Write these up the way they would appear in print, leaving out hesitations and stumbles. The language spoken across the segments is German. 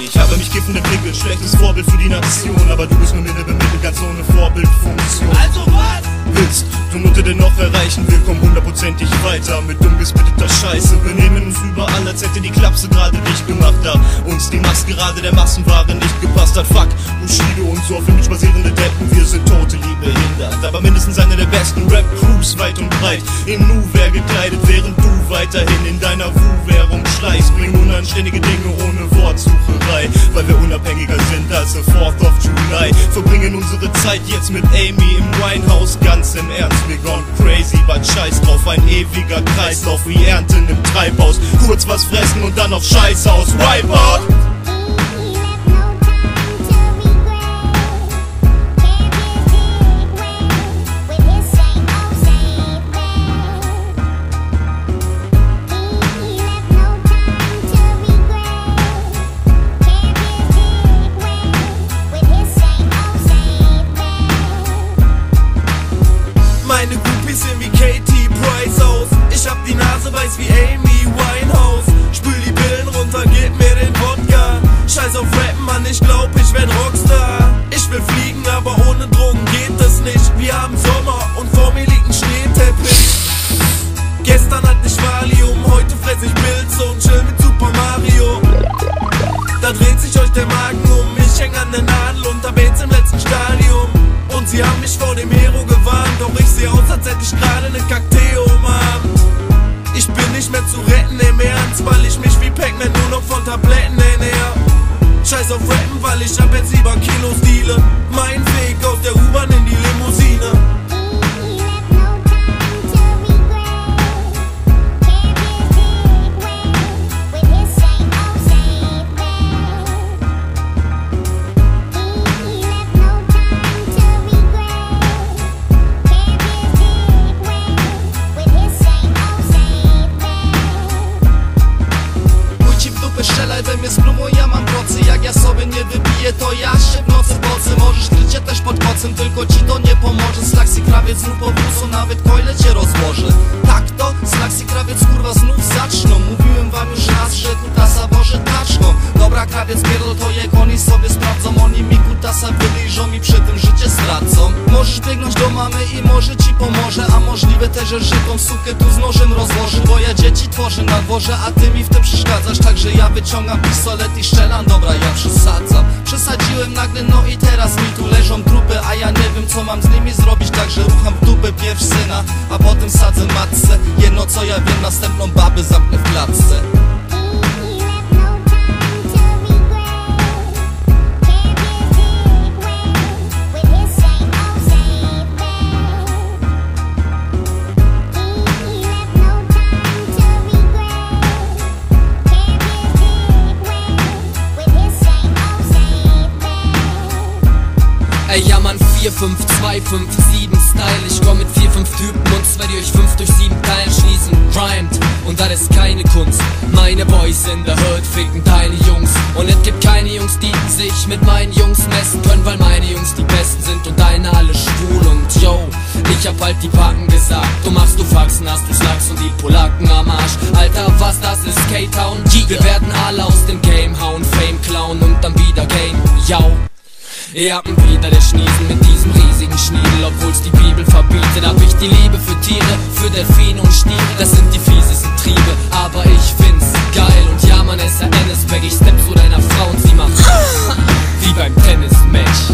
Ich habe mich kiffend entwickelt, schlechtes Vorbild für die Nation, aber du bist nur mir bemittelt, ganz ohne Vorbildfunktion. Also was? Willst du Note dennoch erreichen? Wir kommen hundertprozentig weiter mit umgespitteter Scheiße. Wir nehmen uns überall, als hätte die Klapse gerade dicht gemacht, da uns die Maskerade der Massenware nicht gepasst hat. Fuck, Bushido und so auf Image basierende Deppen, wir sind totally behindert. Aber mindestens eine der besten Rap-Crews weit und breit, in Nu-Wear gekleidet, während du weiterhin in deiner Wu-Währung schleißt. Bring unanständige Dinge ohne Wortsucherei, weil wir unabhängiger sind als der 4th of July. Verbringen unsere Zeit jetzt mit Amy im Winehouse, ganz im Ernst, wir gone crazy, but scheiß drauf, ein ewiger Kreislauf wie Ernten im Treibhaus. Kurz was fressen und dann auf Scheißhaus, Wipeout! Meine Groupies sehen wie Katie Price aus. Ich hab die Nase weiß wie Amy Winehouse. Spül die Pillen runter, gib mir den Wodka. Scheiß auf Rappen, Mann, ich glaub, ich werd Rockstar. Ich will fliegen, aber ohne Drogen geht es nicht. Wir haben Sommer und vor mir liegt ein Schneeteppich. Gestern hatte ich Valium, heute fress ich Pilze und chill mit Super Mario. Da dreht sich euch der Magen um, ich häng an der Nadel und hab jetzt im letzten Stadium. Und sie haben mich vor dem Hero gewarnt, doch ich seh aus, als hätte ich gerade ne Kakteen umarmt. Ich bin nicht mehr zu retten im Ernst, weil ich mich wie Pac-Man nur noch von Tabletten ernähr. Scheiß auf Rappen, weil ich ab jetzt lieber Kilos deale. Mein Weg aus der U-Bahn in die Limousine. Strzelaj we mnie spróbuj, ja mam procy. Jak ja sobie nie wypiję, to ja się w nocy pocę. Możesz kryć się też pod kocem, tylko ci to nie pomoże. Slaxi krawiec znów powrócą, nawet kojle cię rozłoży. Tak to, Slaxi krawiec kurwa znów zaczną. Mówiłem wam już raz, że kutasa Boże taczką. Dobra, krawiec pierdol to jak oni sobie sprawdzą. Oni mi kutasa wyliżą i przy tym życie stracą. Możesz biegnąć do mamy i może ci pomoże. A możliwe też, że żytą sukę tu z nożem rozłoży. Bo ja dzieci tworzę na dworze, a ty mi w tym przeszkadzasz. Także ja wyciągam pistolet i strzelam, dobra, ja przesadzam. Przesadziłem nagle, no i teraz mi tu leżą trupy. A ja nie wiem co mam z nimi zrobić, także rucham w dupę pierw syna, a potem sadzę matce. Jedno co ja wiem, następną babę zamknę w klatce. Ey, ja Mann, 4, 5, 2, 5, 7 Style. Ich komm mit 4, 5 Typen und zwei, die euch 5 durch 7 teilen, schließen. Rhymed, und das ist keine Kunst. Meine Boys in der Hood ficken deine Jungs. Und es gibt keine Jungs, die sich mit meinen Jungs messen können, weil meine Jungs die Besten sind und deine alle schwul. Und yo, ich hab halt die Packen gesagt. Du machst, du Faxen, hast du Slacks und die Polacken am Arsch. Alter, was das ist, K-Town. Wir werden alle aus dem Game hauen, Fame klauen und dann wieder gehen. Yo. Ihr habt wieder der Schniesen mit diesem riesigen Schniedel. Obwohl's die Bibel verbietet, hab ich die Liebe für Tiere, für Delfine und Stiere. Das sind die fiesesten Triebe, aber ich find's geil. Und ja man, SRN-Back, ich step zu deiner Frau und sie macht wie beim Tennismatch.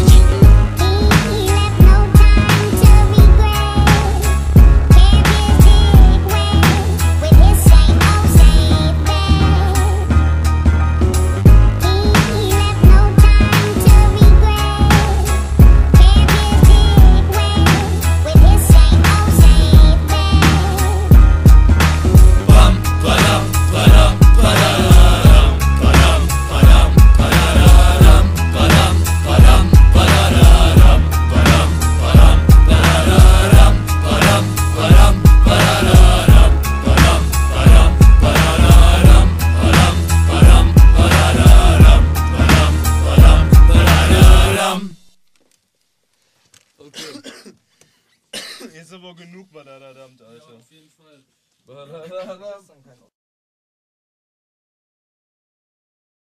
Jetzt aber genug, Badadadamt, Alter. Ja, auf jeden Fall.